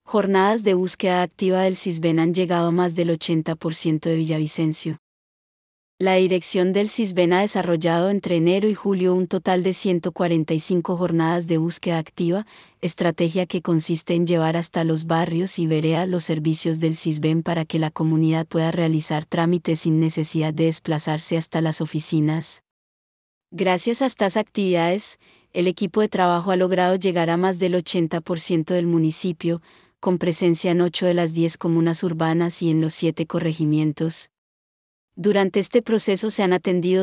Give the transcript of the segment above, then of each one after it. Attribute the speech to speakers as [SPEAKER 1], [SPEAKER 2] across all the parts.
[SPEAKER 1] Jornadas de búsqueda activa del Sisbén han llegado a más del 80% de Villavicencio. La dirección del Sisbén ha desarrollado entre enero y julio un total de 145 jornadas de búsqueda activa, estrategia que consiste en llevar hasta los barrios y veredas los servicios del Sisbén para que la comunidad pueda realizar trámites sin necesidad de desplazarse hasta las oficinas. Gracias a estas actividades, el equipo de trabajo ha logrado llegar a más del 80% del municipio, con presencia en 8 de las 10 comunas urbanas y en los 7 corregimientos. Durante este proceso se han atendido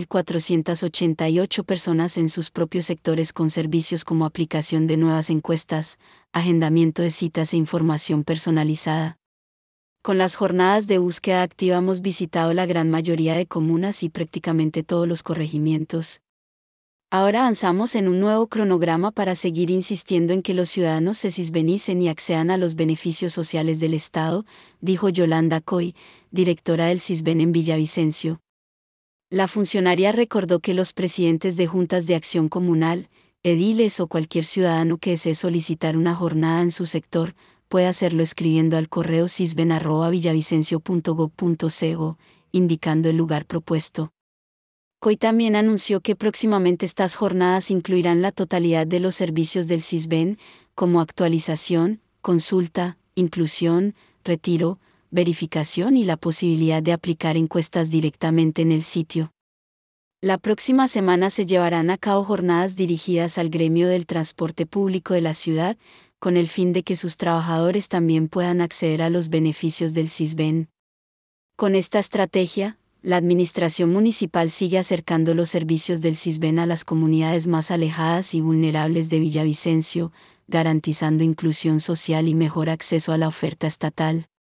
[SPEAKER 1] 6.488 personas en sus propios sectores con servicios como aplicación de nuevas encuestas, agendamiento de citas e información personalizada. Con las jornadas de búsqueda activa hemos visitado la gran mayoría de comunas y prácticamente todos los corregimientos. Ahora avanzamos en un nuevo cronograma para seguir insistiendo en que los ciudadanos se sisbenicen y accedan a los beneficios sociales del Estado, dijo Yolanda Coy, directora del Sisbén en Villavicencio. La funcionaria recordó que los presidentes de juntas de acción comunal, ediles o cualquier ciudadano que desee solicitar una jornada en su sector, puede hacerlo escribiendo al correo sisben@villavicencio.gov.co, indicando el lugar propuesto. Coy también anunció que próximamente estas jornadas incluirán la totalidad de los servicios del Sisbén, como actualización, consulta, inclusión, retiro, verificación y la posibilidad de aplicar encuestas directamente en el sitio. La próxima semana se llevarán a cabo jornadas dirigidas al gremio del transporte público de la ciudad, con el fin de que sus trabajadores también puedan acceder a los beneficios del Sisbén. Con esta estrategia, la administración municipal sigue acercando los servicios del Sisbén a las comunidades más alejadas y vulnerables de Villavicencio, garantizando inclusión social y mejor acceso a la oferta estatal.